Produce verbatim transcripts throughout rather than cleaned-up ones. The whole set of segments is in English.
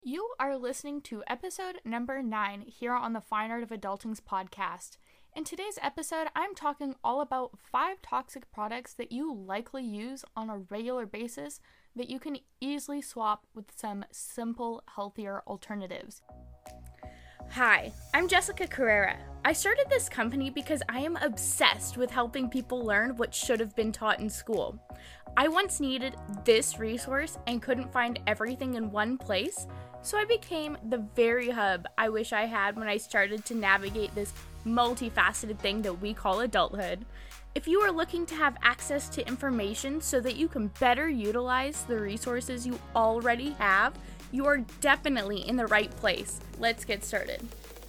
You are listening to episode number nine here on the Fine Art of Adulting's podcast. In today's episode, I'm talking all about five toxic products that you likely use on a regular basis that you can easily swap with some simple, healthier alternatives. Hi, I'm Jessica Carrera. I started this company because I am obsessed with helping people learn what should have been taught in school. I once needed this resource and couldn't find everything in one place, so I became the very hub I wish I had when I started to navigate this multifaceted thing that we call adulthood. If you are looking to have access to information so that you can better utilize the resources you already have, you are definitely in the right place. Let's get started.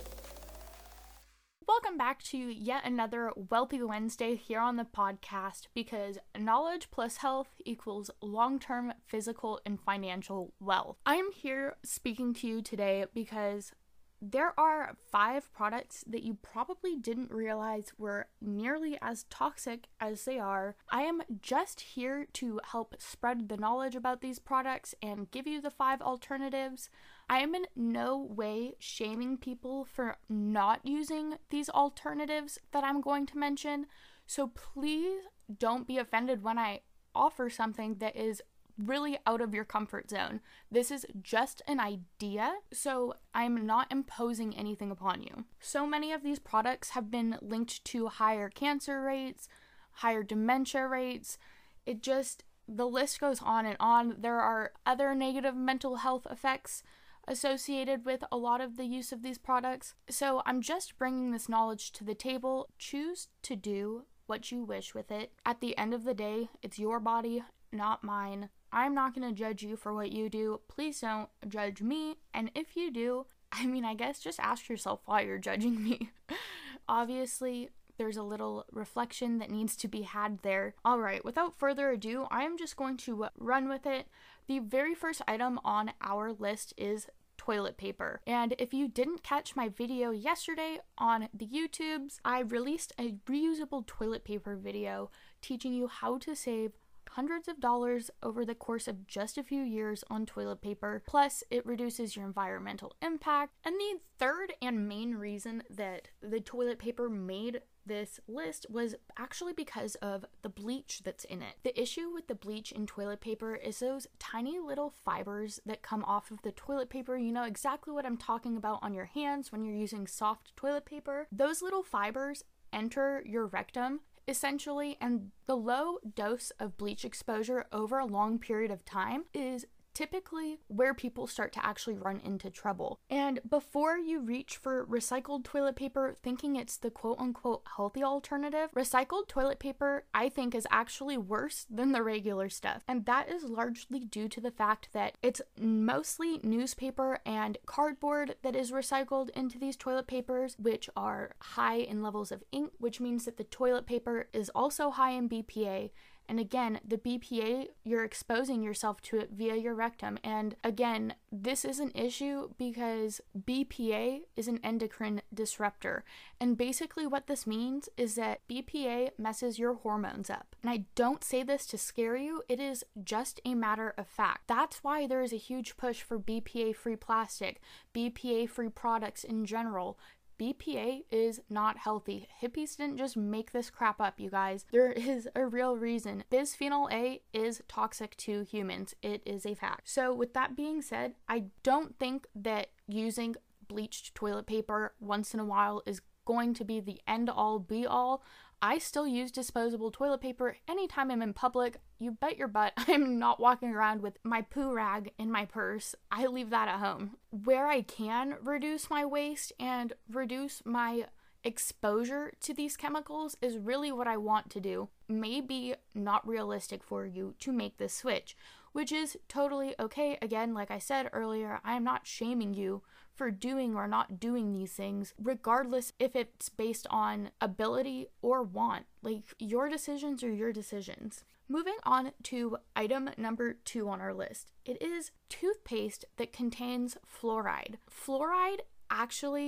Welcome back to yet another Wealthy Wednesday here on the podcast, because knowledge plus health equals long-term physical and financial wealth. I am here speaking to you today because there are five products that you probably didn't realize were nearly as toxic as they are. I am just here to help spread the knowledge about these products and give you the five alternatives. I am in no way shaming people for not using these alternatives that I'm going to mention, so please don't be offended when I offer something that is really out of your comfort zone. This is just an idea, so I'm not imposing anything upon you. So many of these products have been linked to higher cancer rates, higher dementia rates. It just, the list goes on and on. There are other negative mental health effects associated with a lot of the use of these products. So I'm just bringing this knowledge to the table. Choose to do what you wish with it. At the end of the day, it's your body, not mine. I'm not going to judge you for what you do. Please don't judge me. And if you do, I mean, I guess just ask yourself why you're judging me. Obviously, there's a little reflection that needs to be had there. All right, without further ado, I am just going to run with it. The very first item on our list is toilet paper. And if you didn't catch my video yesterday on the YouTubes, I released a reusable toilet paper video teaching you how to save hundreds of dollars over the course of just a few years on toilet paper. Plus, it reduces your environmental impact. And the third and main reason that the toilet paper made this list was actually because of the bleach that's in it. The issue with the bleach in toilet paper is those tiny little fibers that come off of the toilet paper. You know exactly what I'm talking about on your hands when you're using soft toilet paper. Those little fibers enter your rectum essentially, and the low dose of bleach exposure over a long period of time is typically where people start to actually run into trouble. And before you reach for recycled toilet paper thinking it's the quote-unquote healthy alternative, recycled toilet paper I think is actually worse than the regular stuff. And that is largely due to the fact that it's mostly newspaper and cardboard that is recycled into these toilet papers, which are high in levels of ink, which means that the toilet paper is also high in B P A. And again, the B P A, you're exposing yourself to it via your rectum. And again, this is an issue because B P A is an endocrine disruptor. And basically what this means is that B P A messes your hormones up. And I don't say this to scare you, it is just a matter of fact. That's why there is a huge push for B P A-free plastic, B P A-free products in general. B P A is not healthy. Hippies didn't just make this crap up, you guys. There is a real reason. Bisphenol A is toxic to humans. It is a fact. So with that being said, I don't think that using bleached toilet paper once in a while is going to be the end-all be-all. I still use disposable toilet paper anytime I'm in public. You bet your butt I'm not walking around with my poo rag in my purse. I leave that at home. Where I can reduce my waste and reduce my exposure to these chemicals is really what I want to do. Maybe not realistic for you to make this switch, which is totally okay. Again, like I said earlier, I am not shaming you for doing or not doing these things, regardless if it's based on ability or want. Like, your decisions are your decisions. Moving on to item number two on our list. It is toothpaste that contains fluoride. Fluoride actually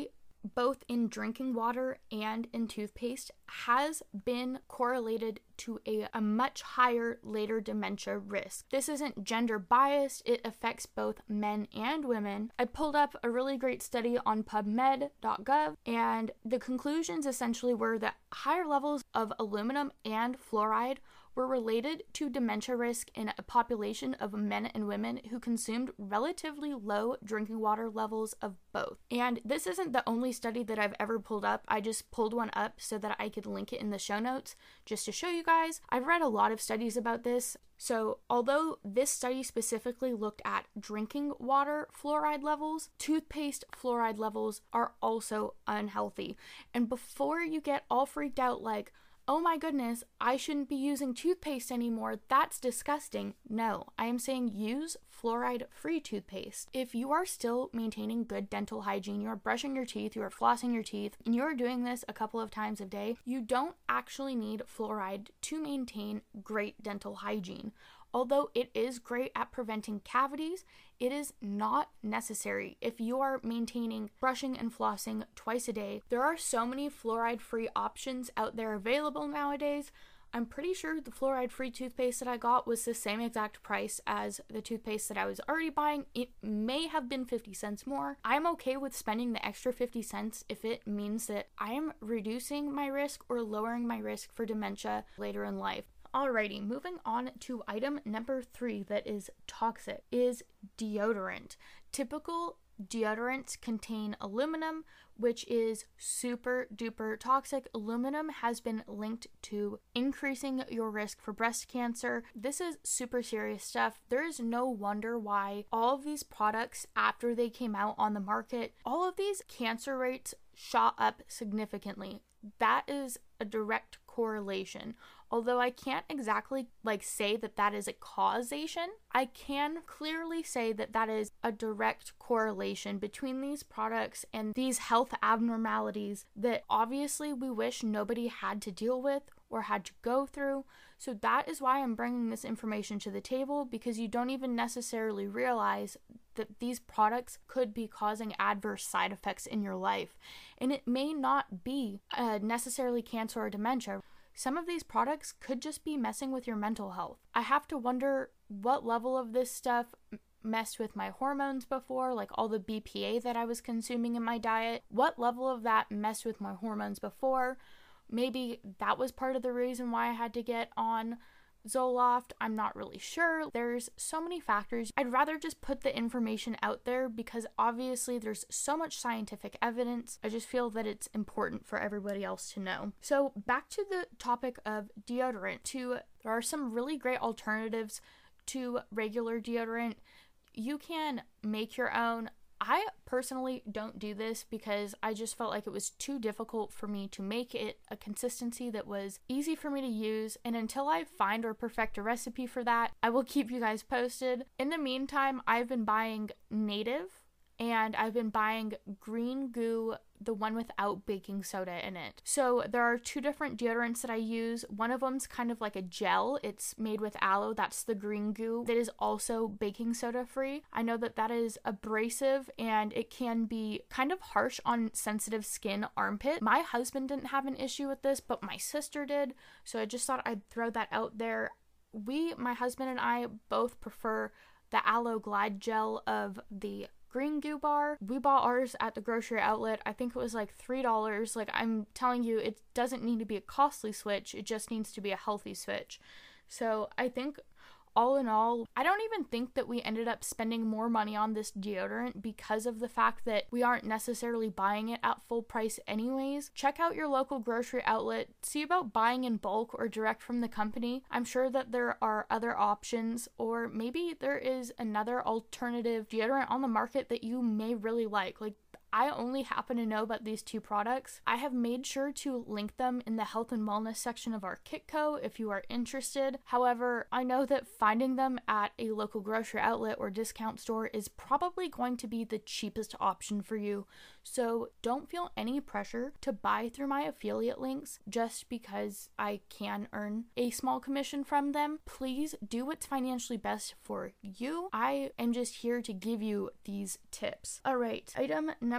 both in drinking water and in toothpaste, has been correlated to a, a much higher later dementia risk. This isn't gender biased, it affects both men and women. I pulled up a really great study on pubmed dot gov, and the conclusions essentially were that higher levels of aluminum and fluoride were related to dementia risk in a population of men and women who consumed relatively low drinking water levels of both. And this isn't the only study that I've ever pulled up. I just pulled one up so that I could link it in the show notes just to show you guys. I've read a lot of studies about this. So although this study specifically looked at drinking water fluoride levels, toothpaste fluoride levels are also unhealthy. And before you get all freaked out like, oh my goodness, I shouldn't be using toothpaste anymore, that's disgusting. No, I am saying use fluoride-free toothpaste. If you are still maintaining good dental hygiene, you are brushing your teeth, you are flossing your teeth, and you are doing this a couple of times a day, you don't actually need fluoride to maintain great dental hygiene. Although it is great at preventing cavities, it is not necessary if you are maintaining brushing and flossing twice a day. There are so many fluoride-free options out there available nowadays. I'm pretty sure the fluoride-free toothpaste that I got was the same exact price as the toothpaste that I was already buying. It may have been fifty cents more. I'm okay with spending the extra fifty cents if it means that I am reducing my risk or lowering my risk for dementia later in life. Alrighty, moving on to item number three that is toxic is deodorant. Typical deodorants contain aluminum, which is super duper toxic. Aluminum has been linked to increasing your risk for breast cancer. This is super serious stuff. There is no wonder why all of these products, after they came out on the market, all of these cancer rates shot up significantly. That is a direct correlation. Although I can't exactly like say that that is a causation, I can clearly say that that is a direct correlation between these products and these health abnormalities that obviously we wish nobody had to deal with or had to go through. So that is why I'm bringing this information to the table, because you don't even necessarily realize that these products could be causing adverse side effects in your life. And it may not be uh, necessarily cancer or dementia. Some of these products could just be messing with your mental health. I have to wonder what level of this stuff messed with my hormones before, like all the B P A that I was consuming in my diet. What level of that messed with my hormones before? Maybe that was part of the reason why I had to get on Zoloft. I'm not really sure. There's so many factors. I'd rather just put the information out there because obviously there's so much scientific evidence. I just feel that it's important for everybody else to know. So back to the topic of deodorant. To there are some really great alternatives to regular deodorant. You can make your own. I personally don't do this because I just felt like it was too difficult for me to make it a consistency that was easy for me to use, and until I find or perfect a recipe for that, I will keep you guys posted. In the meantime, I've been buying Native, and I've been buying Green Goo, the one without baking soda in it. So there are two different deodorants that I use. One of them's kind of like a gel. It's made with aloe. That's the Green Goo. That is also baking soda free. I know that that is abrasive and it can be kind of harsh on sensitive skin armpit. My husband didn't have an issue with this, but my sister did. So I just thought I'd throw that out there. We, my husband and I, both prefer the Aloe Glide Gel of the Green Goo bar. We bought ours at the grocery outlet. I think it was like three dollars. Like, I'm telling you, it doesn't need to be a costly switch. It just needs to be a healthy switch. So I think all in all, I don't even think that we ended up spending more money on this deodorant because of the fact that we aren't necessarily buying it at full price anyways. Check out your local grocery outlet. See about buying in bulk or direct from the company. I'm sure that there are other options, or maybe there is another alternative deodorant on the market that you may really like. Like, I only happen to know about these two products. I have made sure to link them in the health and wellness section of our Kitco if you are interested. However, I know that finding them at a local grocery outlet or discount store is probably going to be the cheapest option for you. So don't feel any pressure to buy through my affiliate links just because I can earn a small commission from them. Please do what's financially best for you. I am just here to give you these tips. All right, item number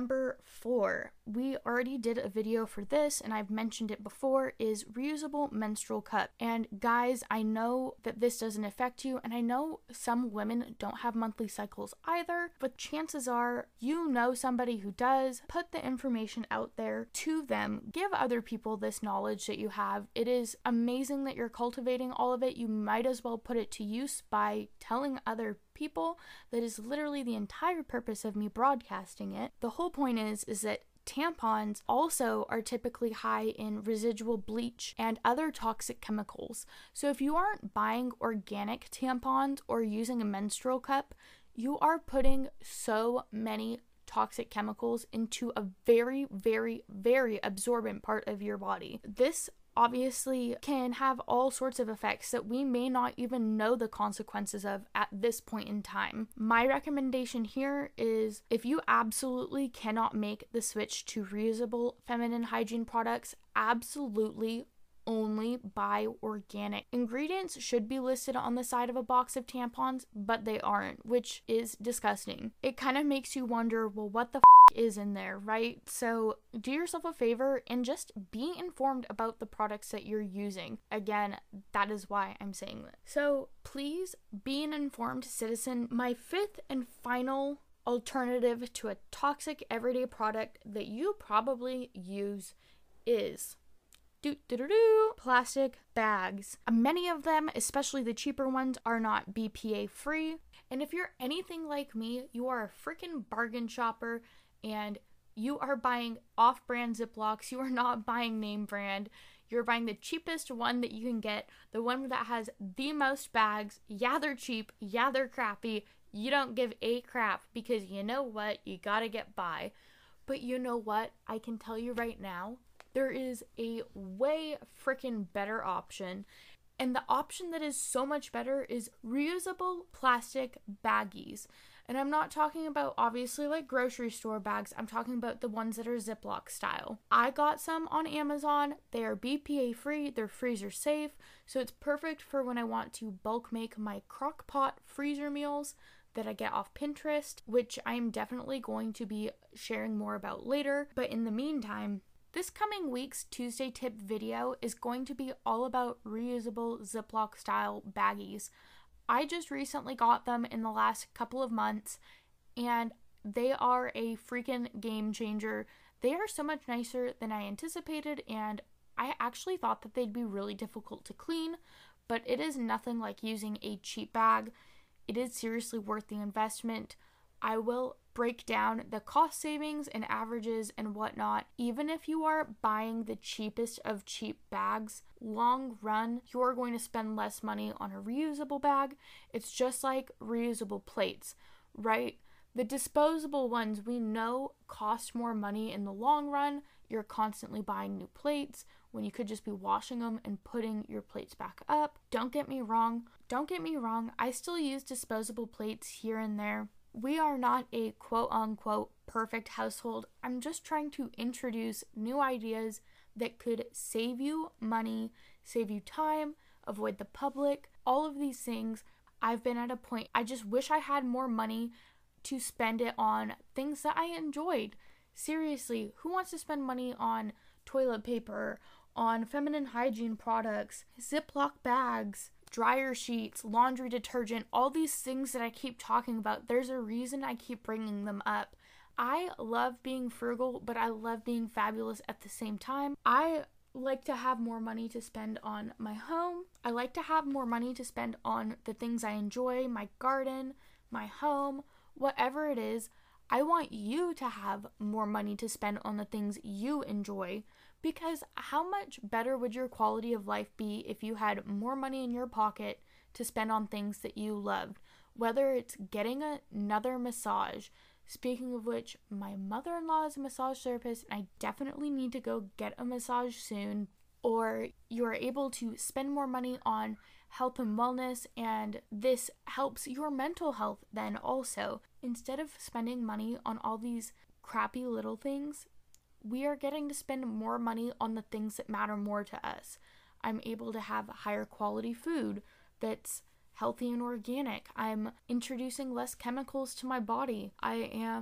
number four, we already did a video for this and I've mentioned it before, is reusable menstrual cup. And guys, I know that this doesn't affect you, and I know some women don't have monthly cycles either, but chances are you know somebody who does. Put the information out there to them. Give other people this knowledge that you have. It is amazing that you're cultivating all of it. You might as well put it to use by telling other people. That is literally the entire purpose of me broadcasting it. The whole point is is that tampons also are typically high in residual bleach and other toxic chemicals. So if you aren't buying organic tampons or using a menstrual cup, you are putting so many toxic chemicals into a very, very, very absorbent part of your body. This obviously can have all sorts of effects that we may not even know the consequences of at this point in time. My recommendation here is, if you absolutely cannot make the switch to reusable feminine hygiene products, absolutely only buy organic. Ingredients should be listed on the side of a box of tampons, but they aren't, which is disgusting. It kind of makes you wonder, well, what the f- is in there, right? So do yourself a favor and just be informed about the products that you're using. Again, that is why I'm saying this. So please be an informed citizen. My fifth and final alternative to a toxic everyday product that you probably use is Do, do, do, do, plastic bags. Many of them, especially the cheaper ones, are not B P A free. And if you're anything like me, you are a freaking bargain shopper and you are buying off-brand Ziplocs. You are not buying name brand. You're buying the cheapest one that you can get, the one that has the most bags. Yeah, they're cheap. Yeah, they're crappy. You don't give a crap because you know what? You gotta get by. But you know what? I can tell you right now, there is a way freaking better option. And the option that is so much better is reusable plastic baggies. And I'm not talking about obviously like grocery store bags. I'm talking about the ones that are Ziploc style. I got some on Amazon. They are B P A free. They're freezer safe. So it's perfect for when I want to bulk make my crock pot freezer meals that I get off Pinterest, which I'm definitely going to be sharing more about later. But in the meantime, this coming week's Tuesday tip video is going to be all about reusable Ziploc style baggies. I just recently got them in the last couple of months and they are a freaking game changer. They are so much nicer than I anticipated, and I actually thought that they'd be really difficult to clean, but it is nothing like using a cheap bag. It is seriously worth the investment. I will break down the cost savings and averages and whatnot. Even if you are buying the cheapest of cheap bags, long run, you are going to spend less money on a reusable bag. It's just like reusable plates, right? The disposable ones we know cost more money in the long run. You're constantly buying new plates when you could just be washing them and putting your plates back up. Don't get me wrong. Don't get me wrong. I still use disposable plates here and there. We are not a quote-unquote perfect household. I'm just trying to introduce new ideas that could save you money, save you time, avoid the public, all of these things. I've been at a point, I just wish I had more money to spend it on things that I enjoyed. Seriously, who wants to spend money on toilet paper, on feminine hygiene products, Ziploc bags, dryer sheets, laundry detergent, all these things that I keep talking about? There's a reason I keep bringing them up. I love being frugal, but I love being fabulous at the same time. I like to have more money to spend on my home. I like to have more money to spend on the things I enjoy, my garden, my home, whatever it is. I want you to have more money to spend on the things you enjoy, because how much better would your quality of life be if you had more money in your pocket to spend on things that you loved? Whether it's getting a, another massage. Speaking of which, my mother-in-law is a massage therapist and I definitely need to go get a massage soon. Or you are able to spend more money on health and wellness, and this helps your mental health then also. Instead of spending money on all these crappy little things, we are getting to spend more money on the things that matter more to us. I'm able to have higher quality food that's healthy and organic. I'm introducing less chemicals to my body. I am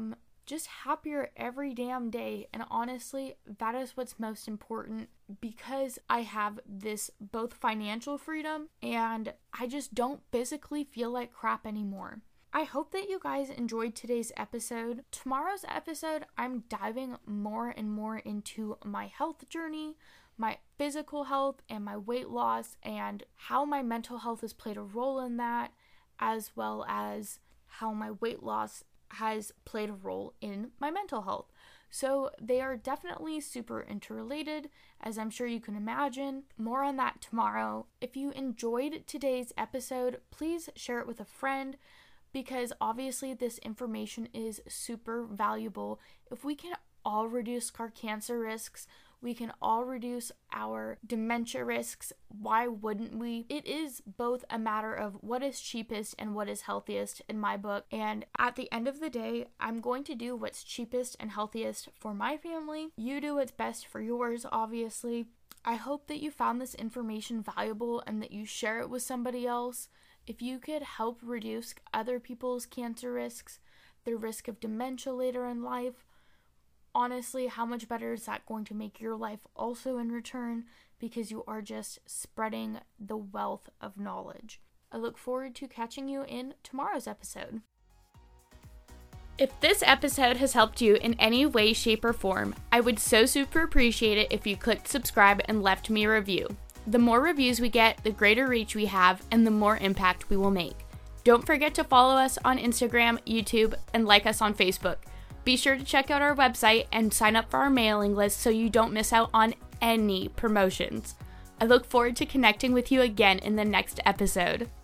just happier every damn day. And honestly, that is what's most important, because I have this both financial freedom and I just don't physically feel like crap anymore. I hope that you guys enjoyed today's episode. Tomorrow's episode, I'm diving more and more into my health journey, my physical health, and my weight loss, and how my mental health has played a role in that, as well as how my weight loss has played a role in my mental health. So they are definitely super interrelated, as I'm sure you can imagine. More on that tomorrow. If you enjoyed today's episode, please share it with a friend, because obviously this information is super valuable. If we can all reduce our cancer risks, we can all reduce our dementia risks, why wouldn't we? It is both a matter of what is cheapest and what is healthiest in my book. And at the end of the day, I'm going to do what's cheapest and healthiest for my family. You do what's best for yours, obviously. I hope that you found this information valuable and that you share it with somebody else. If you could help reduce other people's cancer risks, the risk of dementia later in life, honestly, how much better is that going to make your life also in return, because you are just spreading the wealth of knowledge. I look forward to catching you in tomorrow's episode. If this episode has helped you in any way, shape, or form, I would so super appreciate it if you clicked subscribe and left me a review. The more reviews we get, the greater reach we have, and the more impact we will make. Don't forget to follow us on Instagram, YouTube, and like us on Facebook. Be sure to check out our website and sign up for our mailing list so you don't miss out on any promotions. I look forward to connecting with you again in the next episode.